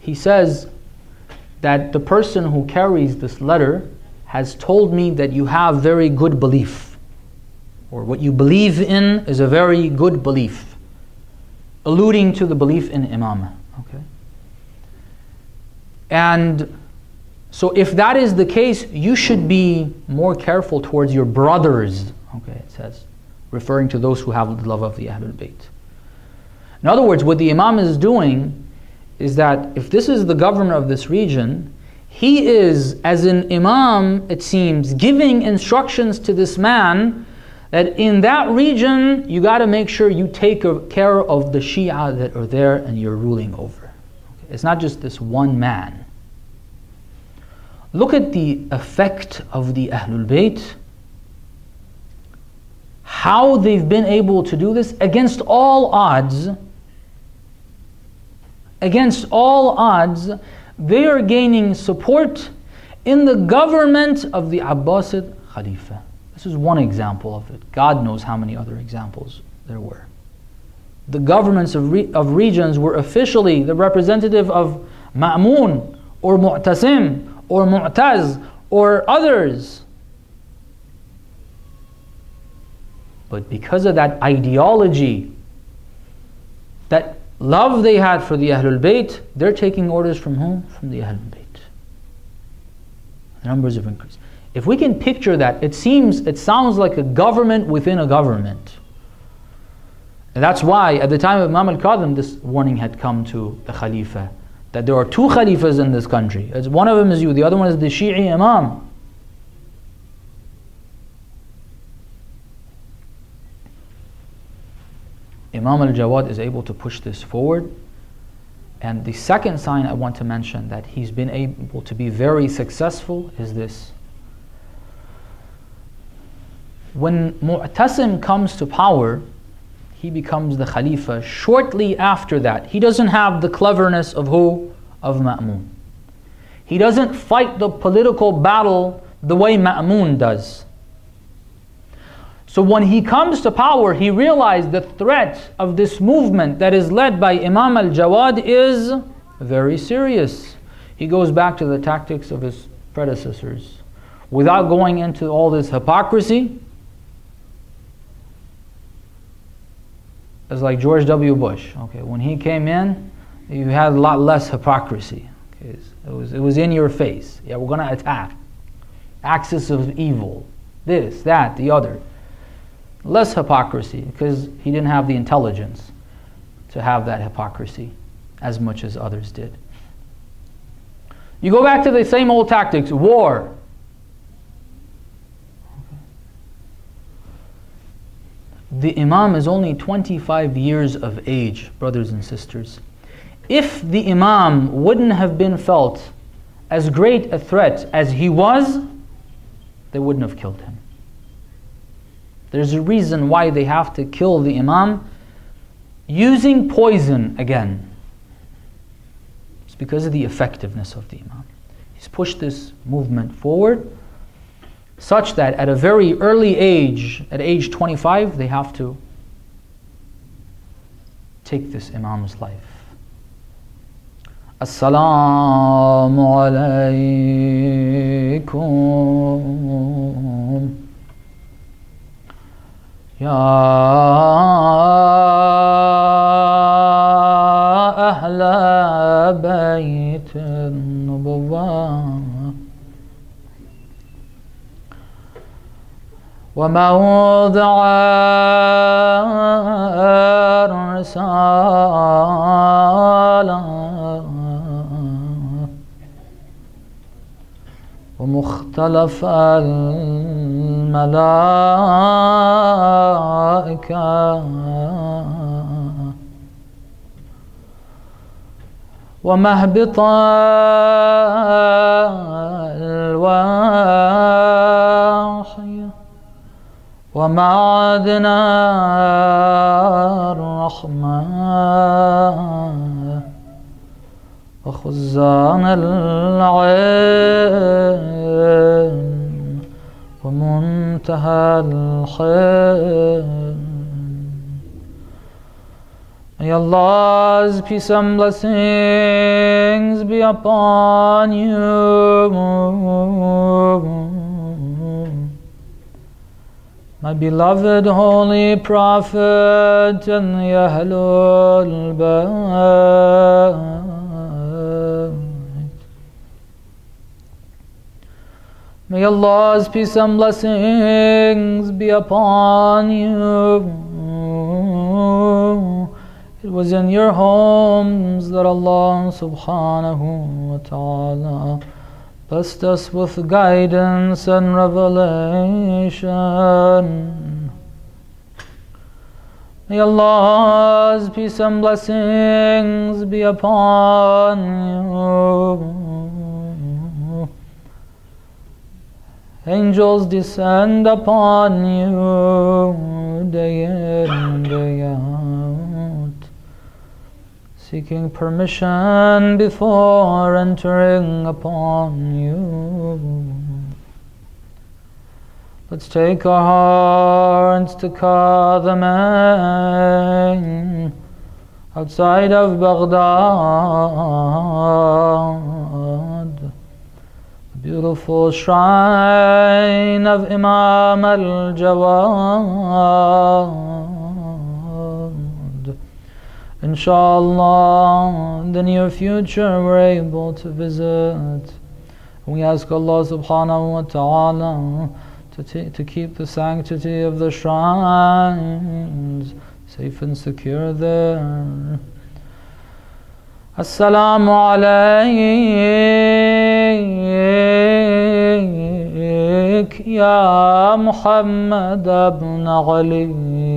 S1: he says that the person who carries this letter has told me that you have very good belief, or what you believe in is a very good belief, alluding to the belief in imamah. Okay? And so if that is the case, you should be more careful towards your brothers, okay, it says, referring to those who have the love of the Ahlul Bayt. In other words, what the Imam is doing is that if this is the governor of this region, he is, as an Imam, it seems, giving instructions to this man that in that region, you got to make sure you take care of the Shia that are there and you're ruling over. Okay? It's not just this one man. Look at the effect of the Ahlul Bayt, how they've been able to do this against all odds. Against all odds, they are gaining support in the government of the Abbasid Khalifa. This is one example of it. God knows how many other examples there were. The governments of, re- of regions were officially the representative of Ma'mun or Mu'tasim or Mu'taz or others. But because of that ideology, that love they had for the Ahlul Bayt, they're taking orders from whom? From the Ahlul Bayt. The numbers have increased. If we can picture that, it seems, it sounds like a government within a government. And that's why at the time of Imam al-Kadhim, this warning had come to the Khalifa, that there are two Khalifas in this country. It's, one of them is you, the other one is the Shi'i Imam. Imam al-Jawad is able to push this forward. And the second sign I want to mention that he's been able to be very successful is this. When Mu'tasim comes to power, he becomes the Khalifa. Shortly after that, he doesn't have the cleverness of who? Of Ma'mun. He doesn't fight the political battle the way Ma'mun does. So when he comes to power, he realized the threat of this movement that is led by Imam al-Jawad is very serious. He goes back to the tactics of his predecessors. Without going into all this hypocrisy, it's like George W. Bush. Okay, when he came in, you had a lot less hypocrisy. Okay, it was, it was in your face. Yeah, we're going to attack. Axis of evil. This, that, the other. Less hypocrisy, because he didn't have the intelligence to have that hypocrisy as much as others did. You go back to the same old tactics, war. The Imam is only twenty-five years of age, brothers and sisters. If the Imam wouldn't have been felt as great a threat as he was, they wouldn't have killed him. There's a reason why they have to kill the Imam using poison again. It's because of the effectiveness of the Imam. He's pushed this movement forward such that at a very early age, at age twenty-five, they have to take this Imam's life. As-salamu alaykum Ya Ahla Bayt al-Nubuwwah وموضع الرسالة ومختلف الملائكة ومهبط الوحي ومعدن الرحمة وخزان العلم ومنتهى الحلم May Allah's peace and blessings be upon you, my beloved Holy Prophet and the Ahlul Bayt. May Allah's peace and blessings be upon you. It was in your homes that Allah subhanahu wa ta'ala blessed us with guidance and revelation. May Allah's peace and blessings be upon you. Angels descend upon you day in, day out, seeking permission before entering upon you. Let's take our hearts to Kadamain, outside of Baghdad, the beautiful shrine of Imam al-Jawad. Inshallah, in the near future we're able to visit. We ask Allah subhanahu wa ta'ala to, to keep the sanctity of the shrines safe and secure there. Assalamu alayk ya Muhammad ibn Ali,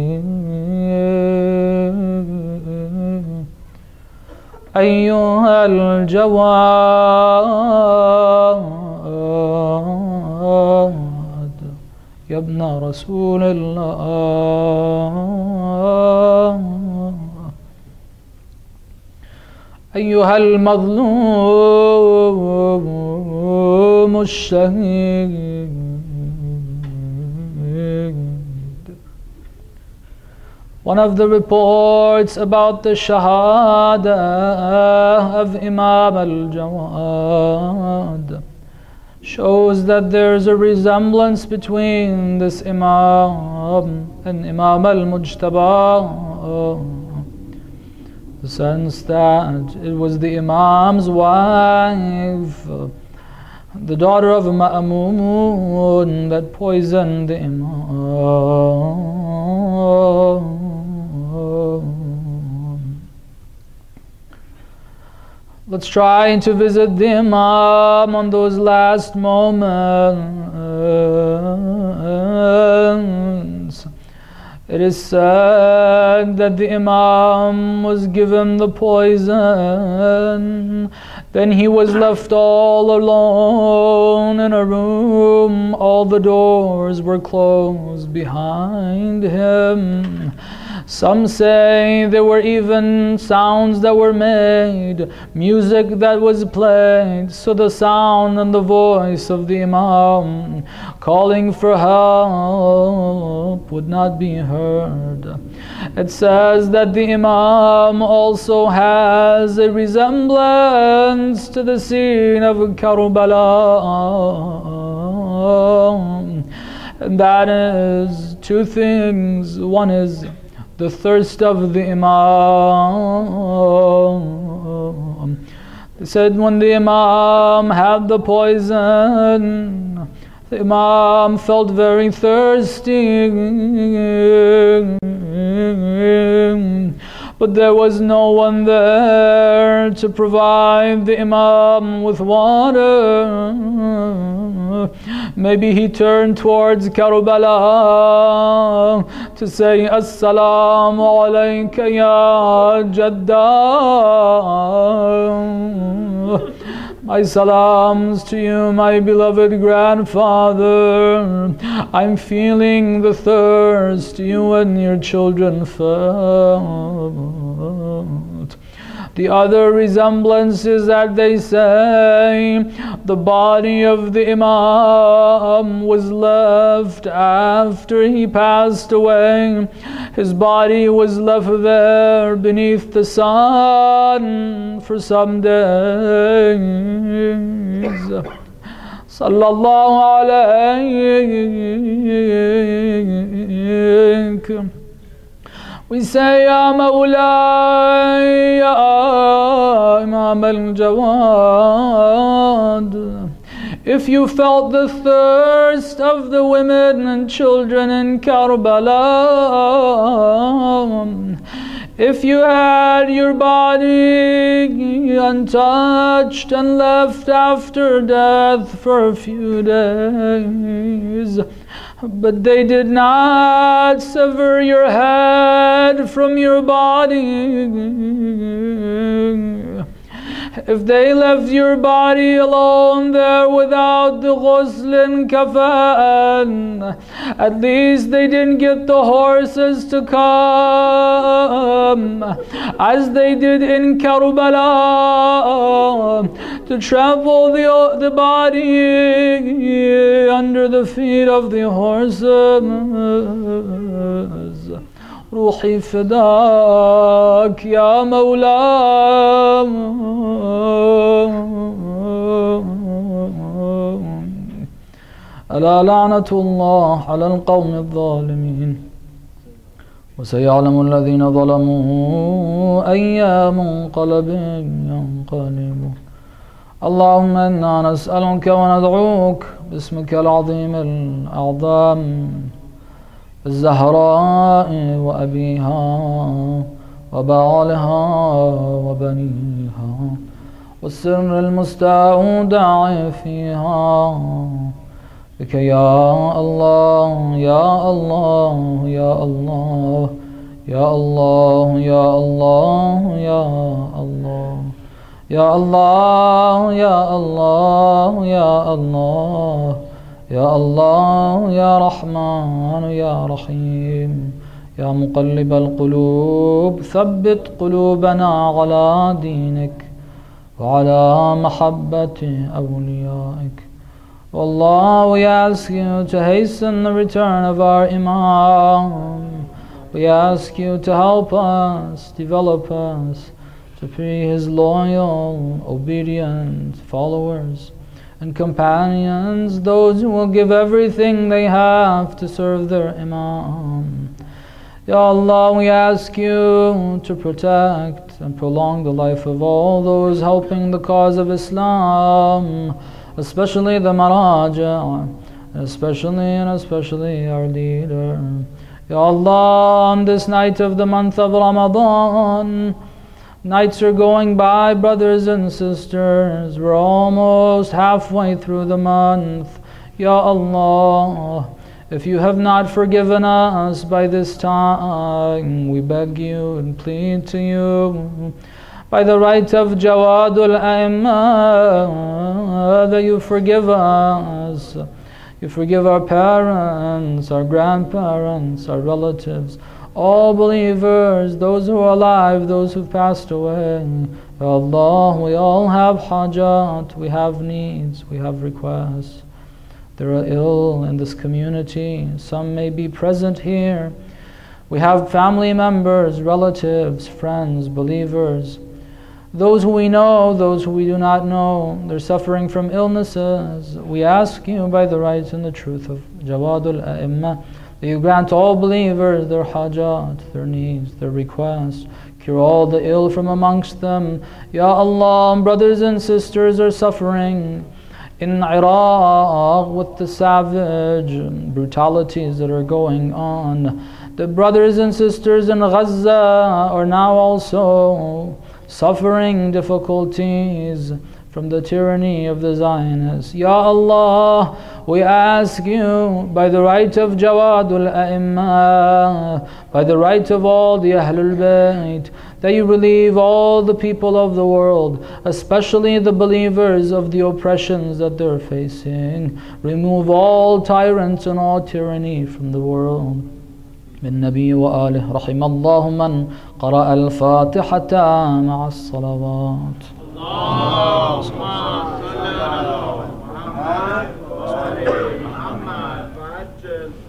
S1: أيها الجواد يا ابن رسول الله، أيها المظلوم الشهيد. One of the reports about the Shahada of Imam al-Jawad shows that there's a resemblance between this Imam and Imam al-Mujtaba, the sense that it was the Imam's wife, the daughter of Ma'mun, that poisoned the Imam. Let's try to visit the Imam on those last moments. It is said that the Imam was given the poison. Then he was left all alone in a room. All the doors were closed behind him. Some say there were even sounds that were made, music that was played, so the sound and the voice of the Imam calling for help would not be heard. It says that the Imam also has a resemblance to the scene of Karbala, and that is two things. One is the thirst of the Imam. They said when the Imam had the poison, the Imam felt very thirsty, but there was no one there to provide the Imam with water. Maybe he turned towards Karbala to say, Assalamu alayka ya Jadda. My salams to you, my beloved grandfather. I'm feeling the thirst you and your children felt. The other resemblance is that they say the body of the Imam was left after he passed away. His body was left there beneath the sun for some days. Sallallahu alayhi. We say, Ya Mawlay, Ya Imam al-Jawad, if you felt the thirst of the women and children in Karbala, if you had your body untouched and left after death for a few days, but they did not sever your head from your body, if they left your body alone there without the ghusl and kafan, at least they didn't get the horses to come as they did in Karbala to trample the, the body under the feet of the horses. روحي فداك يا مولاي ألا لعنة الله على القوم الظالمين وسيعلم الذين ظلموا أي منقلب ينقلبون. اللهم إنا نسألك وندعوك باسمك العظيم الأعظم الزهراء وأبيها وبعلها وبنيها والسر المستودع فيها بك يا الله يا الله يا الله يا الله يا الله يا الله يا الله يا الله يا الله يا الله يا رحمن يا رحيم يا مقلب القلوب ثبت قلوبنا على دينك وعلى محبة أوليائك. Allah, we ask you to hasten the return of our Imam. We ask you to help us, develop us, to be his loyal, obedient followers and companions, those who will give everything they have to serve their Imam. Ya Allah, we ask you to protect and prolong the life of all those helping the cause of Islam, especially the Maraja, especially and especially our leader. Ya Allah, on this night of the month of Ramadan, nights are going by, brothers and sisters. We're almost halfway through the month. Ya Allah, if you have not forgiven us by this time, we beg you and plead to you by the right of Jawadul A'imma that you forgive us. You forgive our parents, our grandparents, our relatives, all believers, those who are alive, those who've passed away. Ya Allah, we all have hajat, we have needs, we have requests. There are ill in this community. Some may be present here. We have family members, relatives, friends, believers, those who we know, those who we do not know. They're suffering from illnesses. We ask you by the right and the truth of Jawadul A'imma that you grant all believers their hajat, their needs, their requests. Cure all the ill from amongst them. Ya Allah, brothers and sisters are suffering in Iraq with the savage brutalities that are going on. The brothers and sisters in Gaza are now also suffering difficulties from the tyranny of the Zionists. Ya Allah, we ask you by the right of Jawadul A'imma, by the right of all the Ahlul Bayt, that you relieve all the people of the world, especially the believers, of the oppressions that they're facing. Remove all tyrants and all tyranny from the world. بالنبي وآله. رحم الله من قرأ الفاتحة مع الصلوات.